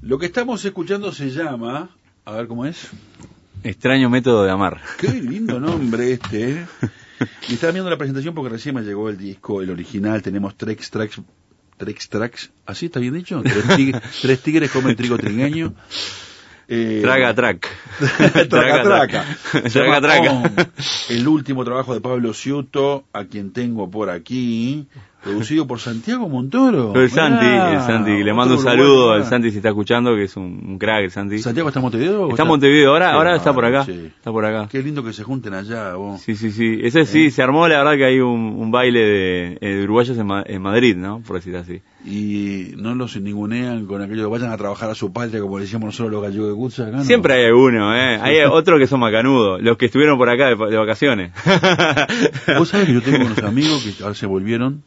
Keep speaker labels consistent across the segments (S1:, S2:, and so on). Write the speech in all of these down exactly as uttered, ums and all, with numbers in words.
S1: Lo que estamos escuchando se llama, a ver cómo es.
S2: Extraño método de amar.
S1: Qué lindo nombre este, ¿eh? Y estaba viendo la presentación porque recién me llegó el disco, el original. Tenemos tres tracks, tres tracks, ¿así está bien dicho? Tres, tig- tres tigres comen trigo trigueño. Eh,
S2: Traga track.
S1: traga traca.
S2: Traga traca.
S1: El último trabajo de Pablo Ciuto, a quien tengo por aquí, producido por Santiago Montoro.
S2: El Santi,
S1: Mirá,
S2: el Santi, le
S1: otro
S2: mando un
S1: uruguayo,
S2: saludo
S1: mirá.
S2: al Santi si está escuchando, que es un, un crack el Santi.
S1: ¿Santiago está en Montevideo? o
S2: Está en Montevideo, ahora,
S1: Qué
S2: ahora está por acá,
S1: bárbaro, sí.
S2: está por acá.
S1: Qué lindo que se junten allá, vos.
S2: Sí, sí, sí, ese sí,
S1: ¿Eh?
S2: se armó, la verdad que hay un, un baile de, de uruguayos en, Ma- en Madrid, ¿no? Por decir así.
S1: Y no los ningunean con aquello de vayan a trabajar a su patria, como le decíamos nosotros los gallegos de Gutsa, acá, ¿no?
S2: Siempre hay alguno, ¿eh? Hay otros que son macanudos, los que estuvieron por acá de, de vacaciones.
S1: Vos sabés que yo tengo unos amigos que ahora se volvieron,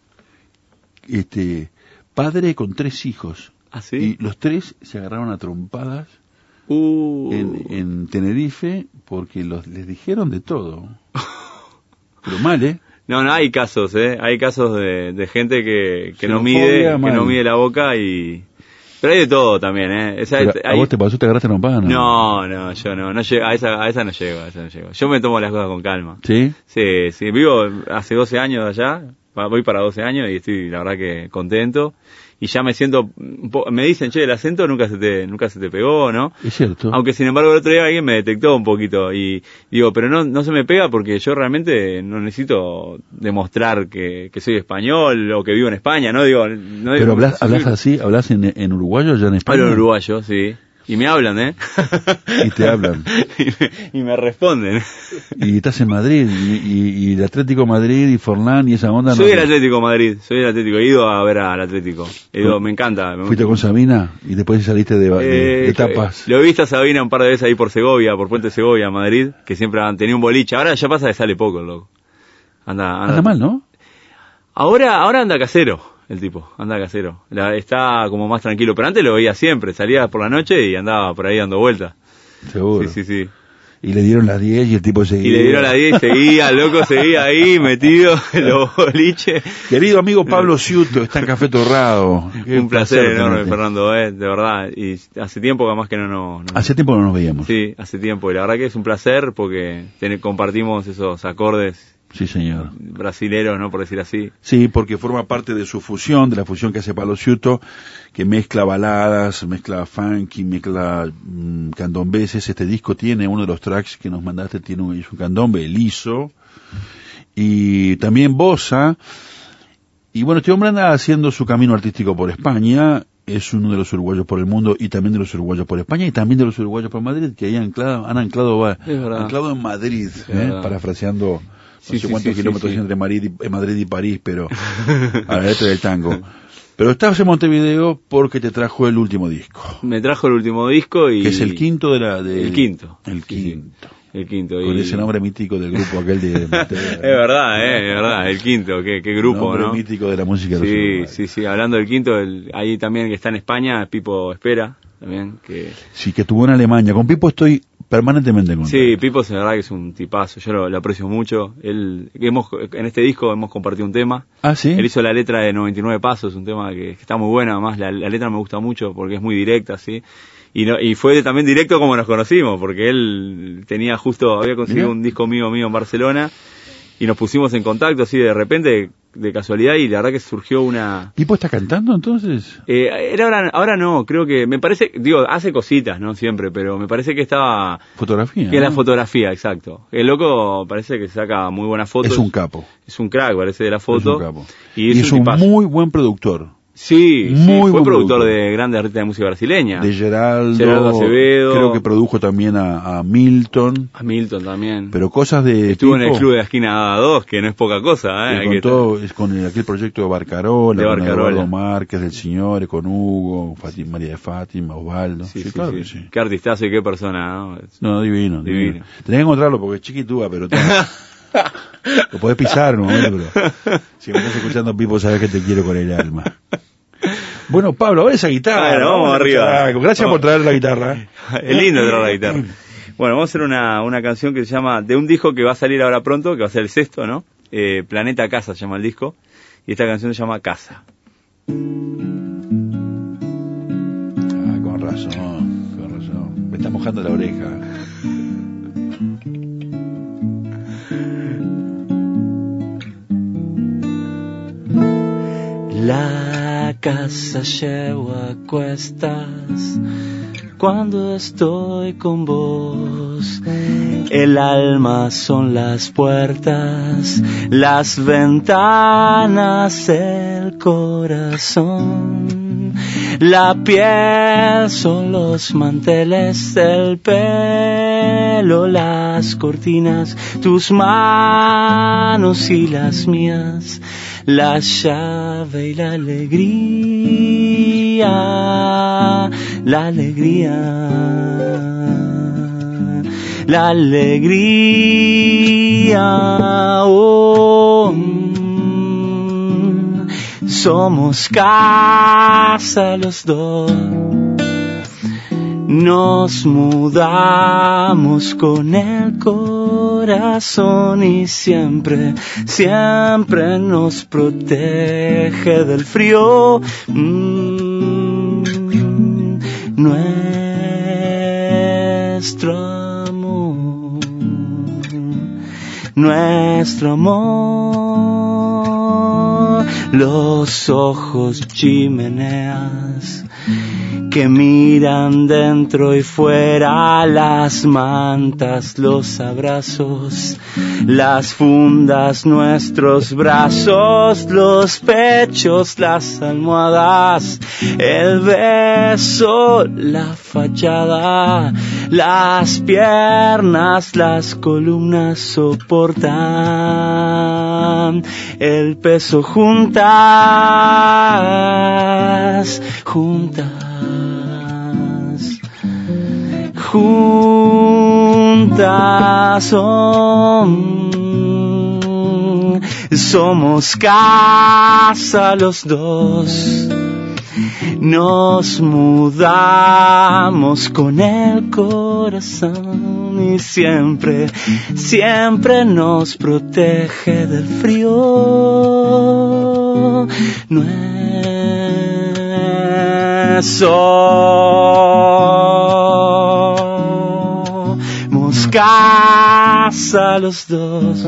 S1: este, padre con tres hijos.
S2: ¿Ah, sí?
S1: Y los tres se agarraron a trompadas
S2: Uh.
S1: en, en Tenerife porque los les dijeron de todo. Pero mal, ¿eh?
S2: No, no, hay casos, ¿eh? Hay casos de, de gente que, que no
S1: Xenofobia,
S2: mide,
S1: mal.
S2: que no mide la boca y... Pero hay de todo también, ¿eh? O sea,
S1: Pero,
S2: hay-
S1: ¿a vos te pasó, te agarraste a trompadas?
S2: No, no, yo no, no llego, a esa, a esa no llego, a esa no llego. Yo me tomo las cosas con calma.
S1: ¿Sí?
S2: Sí, sí, vivo hace doce años allá, va- voy para doce años y estoy, la verdad que contento. Y ya me siento, un po- me dicen, che, el acento nunca se te, nunca se te pegó, ¿no?
S1: Es cierto.
S2: Aunque sin embargo el otro día alguien me detectó un poquito y digo, pero no, no se me pega porque yo realmente no necesito demostrar que, que soy español o que vivo en España, ¿no? Digo, no
S1: Pero hablas,
S2: sí,
S1: hablas
S2: sí.
S1: así, hablas en, en uruguayo o ya en español.
S2: Hablo uruguayo, sí. Y me hablan, ¿eh?
S1: Y te hablan.
S2: y, me, y me responden.
S1: Y estás en Madrid, y, y, y el Atlético de Madrid, y Forlán, y esa onda.
S2: Soy
S1: no,
S2: el Atlético de Madrid, soy el Atlético. He ido a ver al Atlético. He ido, me encanta. me
S1: Fuiste
S2: gusta.
S1: con Sabina y después saliste de, de,
S2: Eh,
S1: de tapas.
S2: Lo he visto a Sabina un par de veces ahí por Segovia, por Puente Segovia, Madrid, que siempre han tenido un boliche. Ahora ya pasa que sale poco el loco. Anda, anda,
S1: Anda mal, ¿no?
S2: Ahora, ahora anda casero, el tipo, anda casero. La, está como más tranquilo, pero antes lo veía siempre, salía por la noche y andaba por ahí dando vueltas.
S1: Seguro.
S2: Sí, sí, sí.
S1: Y le dieron las diez y el tipo seguía.
S2: Y le dieron la diez y seguía, el loco seguía ahí, metido en los boliches.
S1: Querido amigo Pablo Ciuto, está en Café Torrado. Qué
S2: Un placer enorme,
S1: tenerte.
S2: Fernando, eh, de verdad. Y hace tiempo que más que no, no, no-
S1: Hace tiempo no nos veíamos.
S2: Sí, hace tiempo. Y la verdad que es un placer porque ten- compartimos esos acordes
S1: Sí, señor.
S2: brasileros, ¿no? Por decir así.
S1: Sí, porque forma parte de su fusión, de la fusión que hace Pablo Ciuto, que mezcla baladas, mezcla funky, mezcla mmm, candombeses. Este disco tiene, uno de los tracks que nos mandaste, tiene un, es un candombe liso, y también bossa. Y bueno, este hombre anda haciendo su camino artístico por España, es uno de los uruguayos por el mundo, y también de los uruguayos por España, y también de los uruguayos por Madrid, que ahí han anclado, han anclado, va,
S2: Es verdad.
S1: anclado en Madrid,
S2: Es
S1: ¿eh?
S2: verdad.
S1: Parafraseando
S2: Sí,
S1: no sé
S2: sí,
S1: cuántos
S2: sí, sí,
S1: kilómetros
S2: sí.
S1: entre Madrid y, Madrid y París, pero a la letra del tango. Pero estás en Montevideo porque te trajo el último disco,
S2: Me trajo el último disco y...
S1: que es el quinto de la... De,
S2: El quinto.
S1: El
S2: Sí, sí.
S1: quinto.
S2: El quinto.
S1: Con
S2: y...
S1: ese nombre mítico del grupo aquel de Montevideo.
S2: Es verdad, eh, es verdad, el quinto, qué, qué grupo,
S1: Nombre
S2: ¿no?
S1: mítico de la música de los
S2: Sí,
S1: uruguayos.
S2: sí, sí, hablando del quinto, el, ahí también que está en España, Pipo Espera, también, que...
S1: Sí, que estuvo en Alemania. Con Pipo estoy permanentemente en contacto.
S2: Sí, Pipo es verdad que es un tipazo, yo lo, lo aprecio mucho. Él, hemos, en este disco hemos compartido un tema.
S1: Ah, sí.
S2: Él hizo la letra de noventa y nueve Pasos, un tema que, que está muy buena, además la, la letra me gusta mucho porque es muy directa, ¿sí? Y, no, y fue también directo como nos conocimos, porque él tenía justo, había conseguido
S1: Mirá.
S2: un disco mío mío en Barcelona y nos pusimos en contacto así de repente, de casualidad, y la verdad que surgió una...
S1: ¿Pipo está cantando entonces?
S2: Eh, era ahora, ahora no, creo que, me parece, digo, hace cositas, ¿no? Siempre, pero me parece que estaba...
S1: Fotografía.
S2: Que es la
S1: ¿no?
S2: fotografía, exacto. El loco parece que saca muy buenas fotos.
S1: Es un capo.
S2: Es un crack, parece, de la
S1: Es
S2: foto.
S1: un capo.
S2: Y
S1: Y
S2: es,
S1: es
S2: un
S1: un
S2: tipazo.
S1: muy buen productor.
S2: Sí, sí,
S1: muy
S2: fue
S1: buen
S2: productor
S1: productor.
S2: de grandes artistas de música brasileña.
S1: De Geraldo.
S2: Geraldo Acevedo.
S1: Creo que produjo también a, a Milton.
S2: A Milton también.
S1: Pero cosas de
S2: Estuvo en el
S1: Pipo,
S2: Club de la Esquina dos, que no es poca cosa, ¿eh?
S1: que
S2: Hay
S1: con
S2: que-
S1: todo, es con el- aquel proyecto de Barcarola,
S2: De
S1: con
S2: Barcarola.
S1: Eduardo Márquez, del Señor, con Hugo, Fátima, María de Fátima, Osvaldo.
S2: Sí,
S1: Sí,
S2: sí,
S1: claro
S2: sí.
S1: que sí.
S2: Qué artistazo y qué persona, ¿no?
S1: No, divino, divino.
S2: Divino.
S1: Tenés que encontrarlo porque es chiquitúa, pero te- lo podés pisar en un momento, pero si me estás escuchando, Pipo, sabes que te quiero con el alma. Bueno, Pablo, ahora esa guitarra.
S2: Bueno, vamos
S1: a escuchar
S2: arriba.
S1: algo. Gracias
S2: Vamos.
S1: por traer la guitarra.
S2: Es lindo traer la guitarra. Bueno, vamos a hacer una, una canción que se llama, de un disco que va a salir ahora pronto, que va a ser el sexto, ¿no? Eh, Planeta Casa se llama el disco, y esta canción se llama Casa.
S1: Ah, con razón. razón, con razón. Me está mojando la oreja.
S2: La casa llevo a cuestas cuando estoy con vos. El alma son las puertas, las ventanas, el corazón. La piel son los manteles, el pelo, las cortinas, tus manos y las mías. La llave y la alegría, la alegría, la alegría, oh, mm, somos casa los dos. Nos mudamos con el corazón y siempre, siempre nos protege del frío. Mm, nuestro amor, nuestro amor, los ojos chimeneas que miran dentro y fuera, las mantas, los abrazos, las fundas, nuestros brazos, los pechos, las almohadas, el beso, la fachada, las piernas, las columnas soportan el peso juntas, juntas. Juntas son, somos casa los dos. Nos mudamos con el corazón y siempre, siempre nos protege del frío. No es somos casa los dos.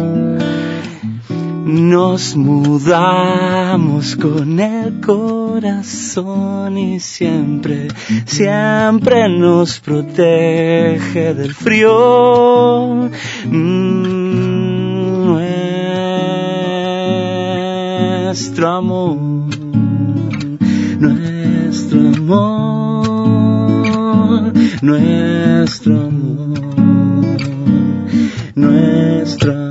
S2: Nos mudamos con el corazón y siempre, siempre nos protege del frío. Mm, nuestro amor, nuestro amor, nuestro amor, nuestro amor.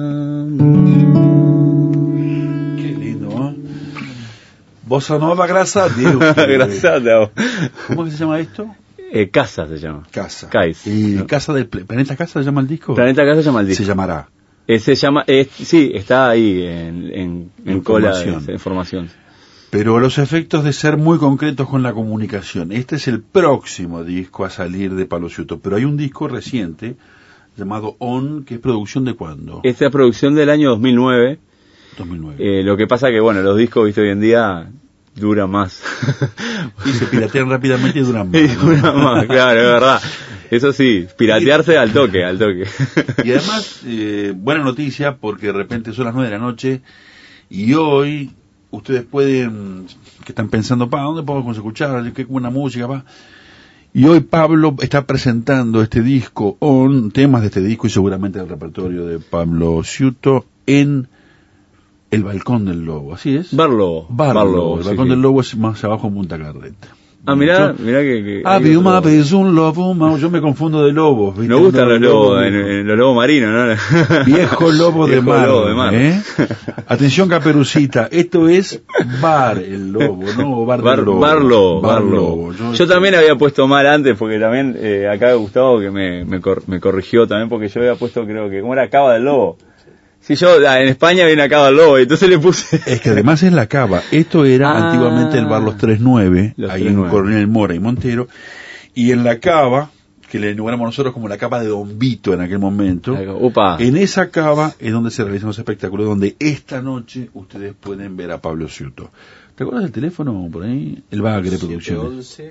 S1: Bossa Nova, gracias a Dios.
S2: Gracias a Dios.
S1: ¿Cómo que se llama esto?
S2: Eh, Casa se llama.
S1: Casa.
S2: Kais.
S1: ¿Y
S2: ¿no?
S1: Casa del Planeta Casa se llama el disco?
S2: Planeta Casa se llama el disco.
S1: Se llamará.
S2: Eh, se llama, eh, sí, está ahí en, en, en cola de de información.
S1: Pero los efectos de ser muy concretos con la comunicación. Este es el próximo disco a salir de Palo Ciuto, pero hay un disco reciente llamado On, que es producción de ¿cuándo?
S2: Esta es producción del año dos mil nueve.
S1: dos mil nueve.
S2: Eh, lo que pasa que, bueno, los discos, viste, hoy en día duran más.
S1: Y se piratean rápidamente y duran más.
S2: Y duran más, claro, es verdad. Eso sí, piratearse al toque, al toque.
S1: Y además, eh, buena noticia, porque de repente son las nueve de la noche y hoy ustedes pueden, que están pensando, pa, ¿dónde podemos escuchar? Qué buena música, pa. Y hoy Pablo está presentando este disco, On, temas de este disco y seguramente el repertorio de Pablo Ciuto en el Balcón del Lobo, ¿así es?
S2: Barlobo.
S1: Barlobo. El
S2: sí,
S1: Balcón
S2: sí.
S1: del Lobo es más abajo en Punta Carreta.
S2: Ah, mirá, mirá que... que
S1: había una vez un lobo, ma- yo me confundo de lobos. ¿viste?
S2: Me gustan los lobos,
S1: Lobo,
S2: en, en los lobos marinos, ¿no?
S1: Viejo lobo de
S2: Viejo
S1: mar.
S2: lobo de mar.
S1: ¿eh? Atención, Caperucita, esto es Bar el Lobo, ¿no? Bar,
S2: Bar,
S1: del lobo.
S2: Bar Lobo,
S1: Bar
S2: Bar
S1: Lobo.
S2: Lobo.
S1: Yo,
S2: Yo también había puesto mal antes, porque también eh, acá Gustavo que me, me, cor, me corrigió también, porque yo había puesto, creo que, ¿cómo era? Cava del Lobo. Sí, yo ah, en España viene Cava del Lobo, y entonces le puse...
S1: Es que además es la Cava. Esto era
S2: Ah,
S1: antiguamente el bar Los tres nueve,
S2: Los
S1: ahí
S2: tres
S1: en
S2: nueve.
S1: Coronel Mora y Montero. Y en la Cava, que le nombramos nosotros como la Cava de Don Vito en aquel momento,
S2: Upa.
S1: en esa Cava es donde se realizan los espectáculos, donde esta noche ustedes pueden ver a Pablo Ciuto. ¿Te acuerdas del teléfono por ahí? El Bagre Producciones.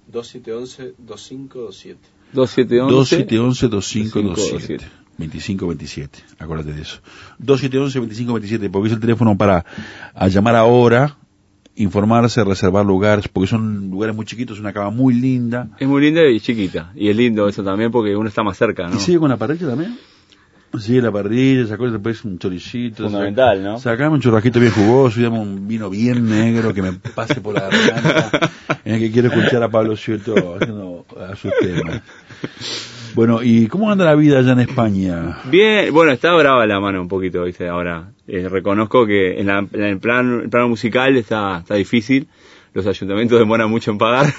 S3: dos siete uno uno, dos cinco dos siete.
S2: dos siete uno uno,
S1: dos siete uno uno, dos cinco dos siete. veinticinco veintisiete, acuérdate de eso. dos siete uno uno, veinticinco veintisiete, porque es el teléfono para a llamar ahora, informarse, reservar lugares, porque son lugares muy chiquitos, una cava muy linda.
S2: Es muy linda y chiquita, y es lindo eso también porque uno está más cerca, ¿no?
S1: ¿Y sigue con la parrilla también? Sigue la parrilla, sacó después un choricito.
S2: Fundamental,
S1: sac,
S2: ¿no?
S1: Sacame un churrasquito bien jugoso, y dame un vino bien negro que me pase por la garganta, en el que quiero escuchar a Pablo Ciuto haciendo a sus temas. Bueno, ¿y cómo anda la vida allá en España?
S2: Bien, bueno, está brava la mano un poquito, ¿viste? Ahora, eh, reconozco que en, la, en el, plan, el plano musical está, está difícil, los ayuntamientos demoran mucho en pagar,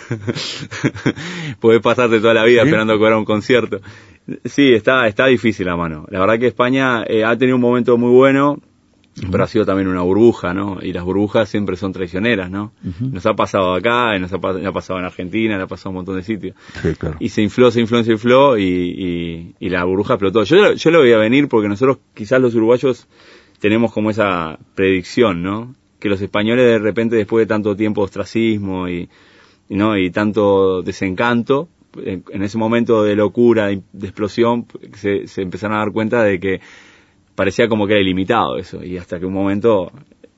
S2: podés pasarte toda la vida ¿Sí? esperando cobrar un concierto. Sí, está, está difícil la mano. La verdad que España eh, ha tenido un momento muy bueno, uh-huh. pero ha sido también una burbuja, ¿no? Y las burbujas siempre son traicioneras, ¿no? Uh-huh. Nos ha pasado acá, nos ha, ha pasado en Argentina, nos ha pasado en un montón de sitios.
S1: Sí, claro.
S2: Y se infló, se infló, se infló y, y, y la burbuja explotó. Yo, yo lo veía venir porque nosotros, quizás los uruguayos, tenemos como esa predicción, ¿no? Que los españoles de repente, después de tanto tiempo de ostracismo y, y, ¿no? y tanto desencanto, en, en ese momento de locura, de, de explosión, se, se empezaron a dar cuenta de que parecía como que era ilimitado eso, y hasta que un momento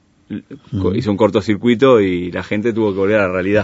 S2: mm. hizo un cortocircuito y la gente tuvo que volver a la realidad.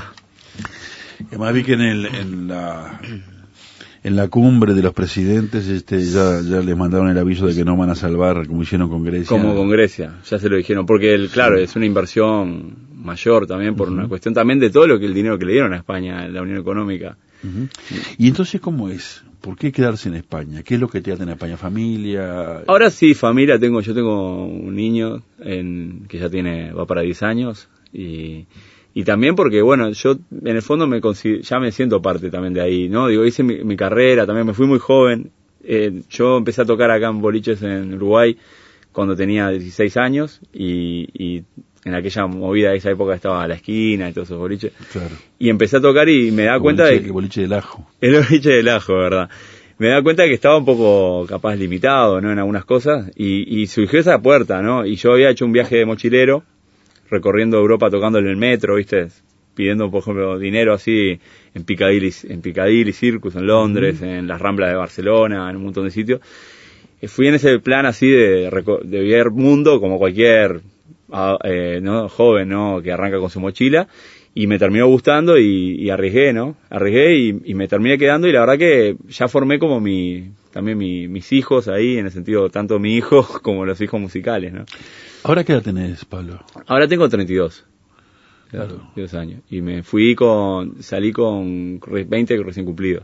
S1: Además vi que en, el, en la en la cumbre de los presidentes este ya ya les mandaron el aviso de que no van a salvar como hicieron con Grecia.
S2: Como con Grecia, ya se lo dijeron, porque el, claro, sí. es una inversión mayor también por uh-huh. una cuestión también de todo lo que el dinero que le dieron a España, la Unión Económica.
S1: Uh-huh. Y entonces, ¿cómo es? ¿Por qué quedarse en España? ¿Qué es lo que te hace en España? ¿Familia?
S2: Ahora sí, familia tengo, yo tengo un niño en, que ya tiene, va para diez años y, y también porque, bueno, yo en el fondo me ya me siento parte también de ahí, ¿no? Digo, hice mi, mi carrera, también me fui muy joven, eh, yo empecé a tocar acá en boliches en Uruguay cuando tenía dieciséis años y, y en aquella movida de esa época estaba a la esquina y todos esos boliches.
S1: Claro.
S2: Y empecé a tocar y me daba cuenta
S1: boliche,
S2: de...
S1: El boliche del ajo.
S2: El boliche del ajo, ¿verdad? Me daba cuenta de que estaba un poco capaz limitado, ¿no? En algunas cosas. Y, y surgió esa puerta, ¿no? Y yo había hecho un viaje de mochilero, recorriendo Europa tocando en el metro, ¿viste? Pidiendo, por ejemplo, dinero así en Piccadilly, en Piccadilly Circus, en Londres, mm. en las Ramblas de Barcelona, en un montón de sitios. Y fui en ese plan así de, de ver mundo como cualquier... A, eh, ¿no? joven, ¿no? Que arranca con su mochila y me terminó gustando y, y arriesgué, ¿no? Arriesgué y, y me terminé quedando y la verdad que ya formé como mi, también mi, mis hijos ahí, en el sentido tanto mi hijo como los hijos musicales, ¿no?
S1: ¿Ahora qué edad tenés, Pablo?
S2: Ahora tengo treinta y dos.
S1: Claro.
S2: treinta y dos años. Y me fui con, salí con veinte recién cumplidos.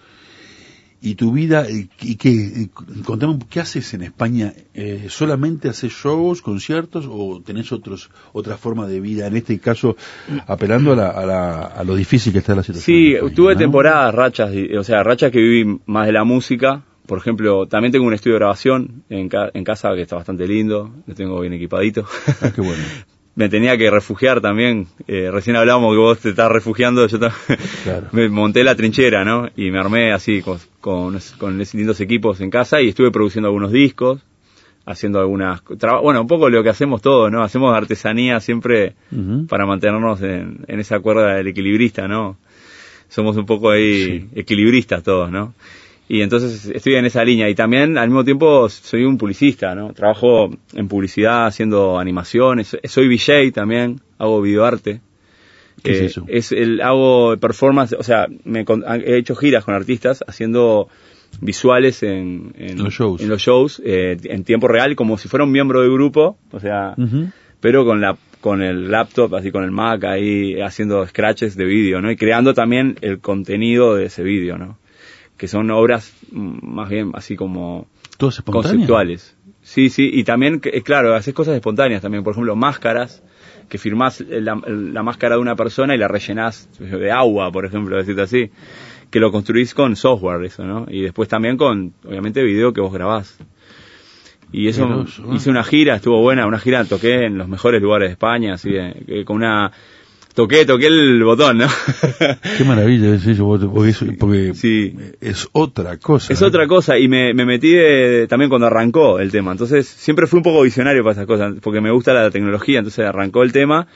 S1: ¿Y tu vida, y qué, contame, qué haces en España? Eh, ¿Solamente haces shows, conciertos o tenés otros otra forma de vida? En este caso, apelando a, la, a, la, a lo difícil que está la situación.
S2: Sí,
S1: España,
S2: tuve
S1: ¿no? temporadas,
S2: rachas, o sea, rachas que viví más de la música. Por ejemplo, también tengo un estudio de grabación en, ca en casa que está bastante lindo, lo tengo bien equipadito.
S1: Ah, qué bueno.
S2: Me tenía que refugiar también, eh, recién hablábamos que vos te estás refugiando, yo
S1: claro.
S2: me monté la trinchera, ¿no? Y me armé así con, con, con lindos equipos en casa y estuve produciendo algunos discos, haciendo algunas, bueno, un poco lo que hacemos todos, ¿no? Hacemos artesanía siempre uh-huh. para mantenernos en, en esa cuerda del equilibrista, ¿no? Somos un poco ahí sí. equilibristas todos, ¿no? Y entonces estoy en esa línea y también al mismo tiempo soy un publicista, ¿no? Trabajo en publicidad haciendo animaciones, soy V J también, hago videoarte.
S1: ¿Qué eh, es eso?
S2: Es el, hago performance, o sea, me, he hecho giras con artistas haciendo visuales en, en
S1: los shows,
S2: en, los shows eh, en tiempo real, como si fuera un miembro del grupo, o sea, uh-huh. pero con la con el laptop, así con el Mac ahí haciendo scratches de vídeo, ¿no? Y creando también el contenido de ese vídeo, ¿no? Que son obras más bien así como conceptuales. Sí, sí, y también, claro, haces cosas espontáneas también, por ejemplo, máscaras, que firmás la, la máscara de una persona y la rellenás de agua, por ejemplo, decirte así, que lo construís con software, eso, ¿no? Y después también con, obviamente, video que vos grabás. Y eso, Veloso, ¿eh? Hice una gira, estuvo buena, una gira, toqué en los mejores lugares de España, así, eh, con una... Toqué, toqué el botón, ¿no?
S1: Qué maravilla es eso, porque, eso, porque
S2: sí.
S1: es otra cosa.
S2: Es ¿eh? otra cosa, y me, me metí de, también cuando arrancó el tema. Entonces, siempre fui un poco visionario para esas cosas, porque me gusta la tecnología, entonces arrancó el tema,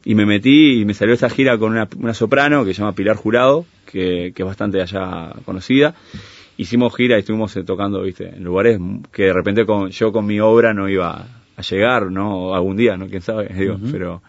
S2: y me metí y me salió esta gira con una, una soprano que se llama Pilar Jurado, que, que es bastante allá conocida. Hicimos gira y estuvimos tocando, viste, en lugares que de repente con, yo con mi obra no iba a llegar, ¿no? O algún día, ¿no? Quién sabe, digo, uh-huh. pero...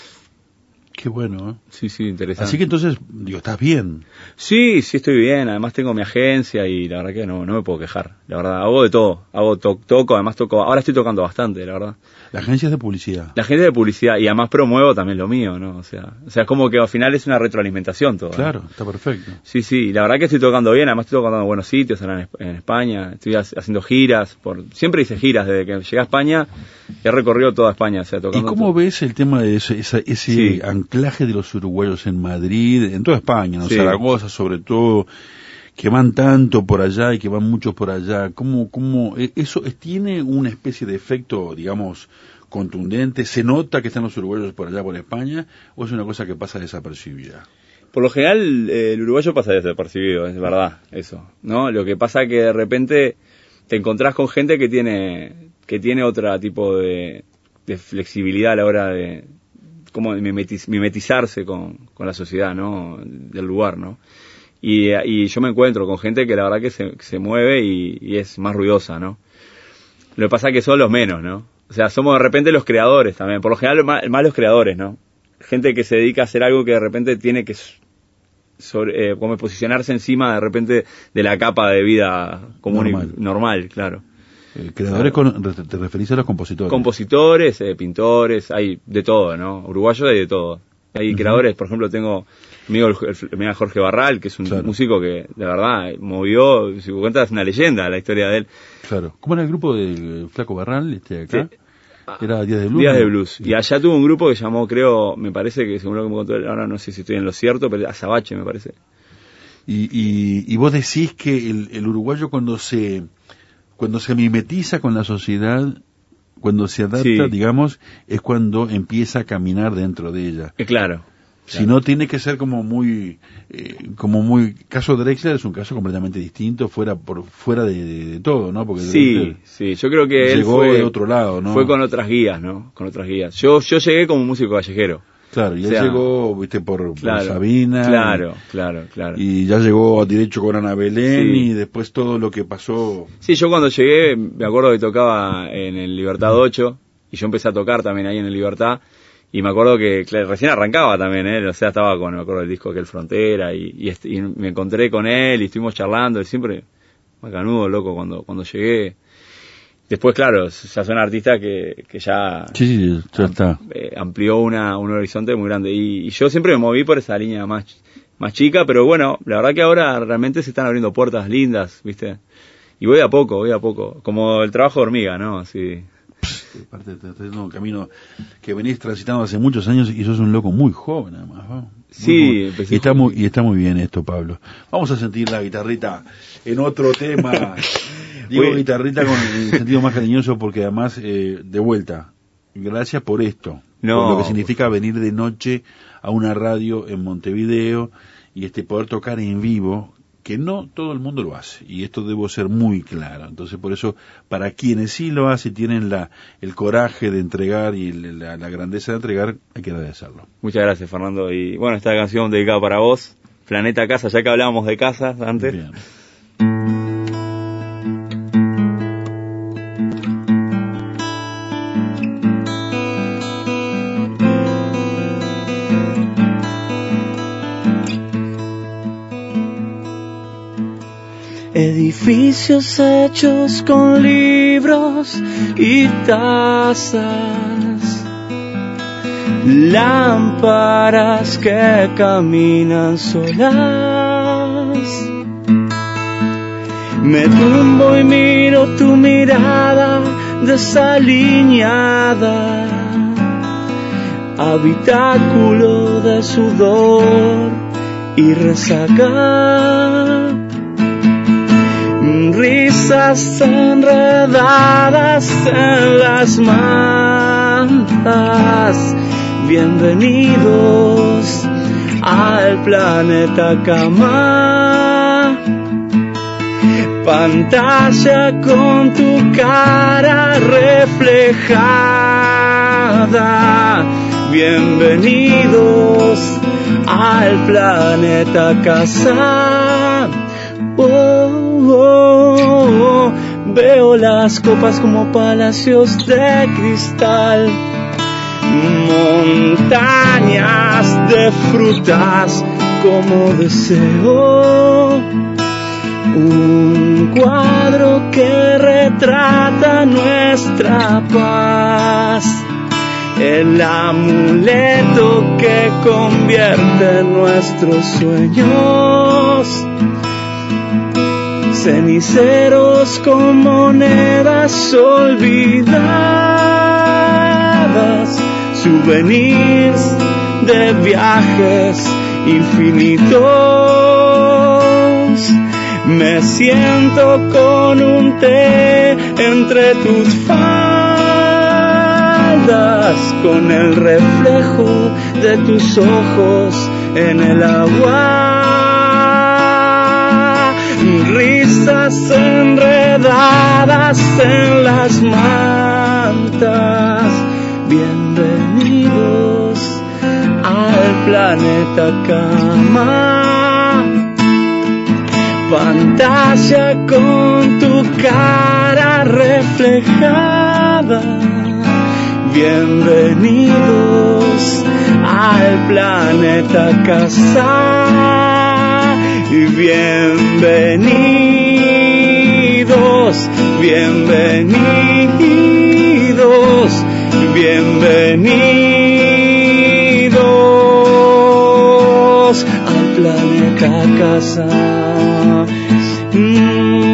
S1: Qué bueno, ¿eh?
S2: Sí, sí, interesante.
S1: Así que entonces, digo, ¿estás bien?
S2: Sí, sí estoy bien. Además tengo mi agencia y la verdad que no, no me puedo quejar. La verdad, hago de todo. Hago to- toco, además toco... Ahora estoy tocando bastante, la verdad.
S1: La agencia es de publicidad.
S2: La agencia de publicidad y además promuevo también lo mío, ¿no? O sea, o sea, es como que al final es una retroalimentación todo.
S1: Claro,
S2: ¿no?
S1: está perfecto.
S2: Sí, sí, la verdad que estoy tocando bien. Además estoy tocando en buenos sitios en, en España. Estoy ha- haciendo giras. Por Siempre hice giras. Desde que llegué a España he recorrido toda España. O sea, tocando
S1: ¿Y cómo
S2: todo.
S1: ves el tema de ese, esa, ese
S2: Sí.
S1: anclaje de los uruguayos en Madrid, en toda España, ¿no?
S2: Sí.
S1: Zaragoza sobre todo, que van tanto por allá y que van muchos por allá? ¿Cómo, cómo, eso tiene una especie de efecto, digamos, contundente? ¿Se nota que están los uruguayos por allá por España o es una cosa que pasa desapercibida?
S2: Por lo general eh, el uruguayo pasa desapercibido, es verdad eso, ¿no? Lo que pasa que de repente te encontrás con gente que tiene que tiene otro tipo de, de flexibilidad a la hora de como de mimetiz, mimetizarse con, con la sociedad, ¿no? Del lugar, ¿no? Y, y yo me encuentro con gente que la verdad que se, se mueve y, y es más ruidosa, ¿no? Lo que pasa es que son los menos, ¿no? O sea, somos de repente los creadores también, por lo general más, más los creadores, ¿no? Gente que se dedica a hacer algo que de repente tiene que sobre, eh, como posicionarse encima de repente de la capa de vida común normal, y, normal claro.
S1: Eh, creadores, con, te referís a los compositores.
S2: Compositores, eh, pintores, hay de todo, ¿no? Uruguayos hay de todo. Hay uh-huh. creadores, por ejemplo, tengo amigo el, el, el Jorge Barral, que es un claro. músico que de verdad movió, si cuentas es una leyenda la historia de él.
S1: Claro. ¿Cómo era el grupo de Flaco Barral este acá? Sí. Era Días de Blues.
S2: Días de Blues. Sí. Y allá tuvo un grupo que llamó, creo, me parece que según lo que me contó, ahora no sé si estoy en lo cierto, pero Azabache me parece.
S1: Y, y, y vos decís que el, el uruguayo cuando se cuando se mimetiza con la sociedad, cuando se adapta, sí. digamos, es cuando empieza a caminar dentro de ella.
S2: Eh, claro.
S1: Si no, tiene que ser como muy, eh, como muy, caso Drexler es un caso completamente distinto, fuera por fuera de, de, de todo, ¿no? Porque
S2: sí,
S1: Drexler
S2: sí, yo creo que
S1: llegó
S2: él fue
S1: de otro lado, ¿no?
S2: Fue con otras guías, ¿no? Con otras guías. Yo, yo llegué como músico callejero.
S1: Claro, y
S2: o
S1: él
S2: sea,
S1: llegó, viste, por,
S2: claro,
S1: por Sabina.
S2: Claro, claro, claro.
S1: Y ya llegó derecho con Ana Belén
S2: sí.
S1: y después todo lo que pasó.
S2: Sí, yo cuando llegué, me acuerdo que tocaba en el Libertad ocho, y yo empecé a tocar también ahí en el Libertad. Y me acuerdo que claro, recién arrancaba también, ¿eh? O sea, estaba con, me acuerdo del disco aquel Frontera, y, y, est- y me encontré con él, y estuvimos charlando, y siempre, macanudo, loco, cuando, cuando llegué. Después, claro, ya son artistas que, que ya,
S1: sí, sí, ya está.
S2: Eh, amplió una, un horizonte muy grande. Y, y yo siempre me moví por esa línea más, más chica, pero bueno, la verdad que ahora realmente se están abriendo puertas lindas, ¿viste? Y voy a poco, voy a poco, como el trabajo de hormiga, ¿no? Así.
S1: Parte de un camino que venís transitando hace muchos años y sos un loco muy joven además, ¿no? Muy
S2: sí,
S1: joven. Y está muy y está muy bien esto, Pablo. Vamos a sentir la guitarrita en otro tema. Digo Uy. guitarrita con el sentido más cariñoso porque además eh, de vuelta, gracias por esto,
S2: no.
S1: por lo que significa venir de noche a una radio en Montevideo y este poder tocar en vivo, que no todo el mundo lo hace, y esto debo ser muy claro. Entonces, por eso, para quienes sí lo hacen, tienen la el coraje de entregar y la, la grandeza de entregar, hay que agradecerlo.
S2: Muchas gracias, Fernando. Y bueno, esta canción dedicada para vos, Planeta Casa, ya que hablábamos de casas antes.
S1: Bien.
S4: Edificios hechos con libros y tazas, lámparas que caminan solas. Me tumbo y miro tu mirada desaliñada, habitáculo de sudor y resaca. Risas enredadas en las mantas, bienvenidos al planeta Cama. Pantalla con tu cara reflejada, bienvenidos al planeta casa. Oh, oh, oh. Veo las copas como palacios de cristal, montañas de frutas como deseo, un cuadro que retrata nuestra paz, el amuleto que convierte nuestros sueños, ceniceros con monedas olvidadas, souvenirs de viajes infinitos. Me siento con un té entre tus faldas, con el reflejo de tus ojos en el agua. Risas enredadas en las mantas. Bienvenidos al planeta cama. Fantasía con tu cara reflejada. Bienvenidos al planeta casa. Bienvenidos, bienvenidos, bienvenidos al planeta casa. Mm.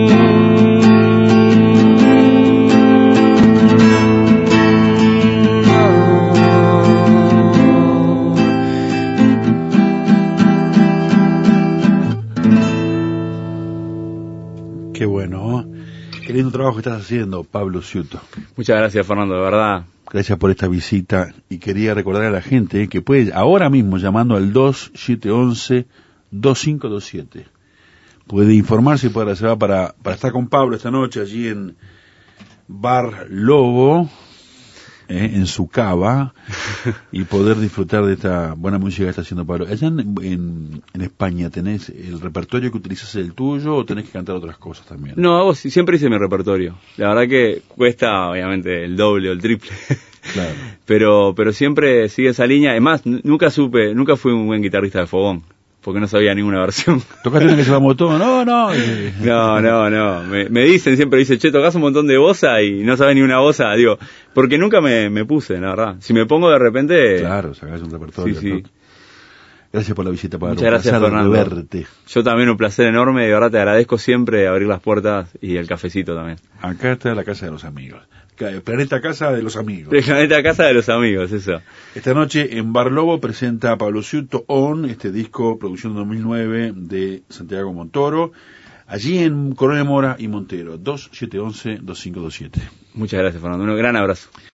S1: Qué bueno, qué lindo trabajo que estás haciendo, Pablo Ciuto.
S2: Muchas gracias, Fernando, de verdad.
S1: Gracias por esta visita y quería recordar a la gente que puede ahora mismo llamando al dos siete once dos cinco dos siete. Puede informarse y puede reservar para, para estar con Pablo esta noche allí en Bar Lobo, eh, en su cava, y poder disfrutar de esta buena música que está haciendo Pablo. Allá en, en, en España, ¿tenés el repertorio que utilizas el tuyo o tenés que cantar otras cosas también?
S2: No, hago, siempre hice mi repertorio. La verdad que cuesta, obviamente, el doble o el triple.
S1: Claro. pero,
S2: pero siempre sigue esa línea. Además, nunca supe, nunca fui un buen guitarrista de fogón, porque no sabía ninguna versión.
S1: ¿Tocaste una que se llama todo? No, no.
S2: No, no, no. Me, me dicen, siempre dice, che, tocas un montón de bossa y no sabes ni una bossa. Digo, porque nunca me, me puse, la verdad. Si me pongo de repente...
S1: Claro, sacás un repertorio.
S2: Sí, sí.
S1: ¿No? Gracias por la visita, Pablo.
S2: Muchas gracias,
S1: un placer
S2: Fernando.
S1: de verte.
S2: Yo también, un placer enorme. De verdad te agradezco siempre abrir las puertas y el cafecito también.
S1: Acá está la casa de los amigos. Planeta Casa de los Amigos.
S2: Planeta Casa de los Amigos, eso.
S1: Esta noche en Bar Lobo presenta a Pablo Ciuto On, este disco, producción dos mil nueve de Santiago Montoro, allí en Coronel Mora y Montero, dos siete once dos cinco dos siete.
S2: Muchas gracias, Fernando. Un gran abrazo.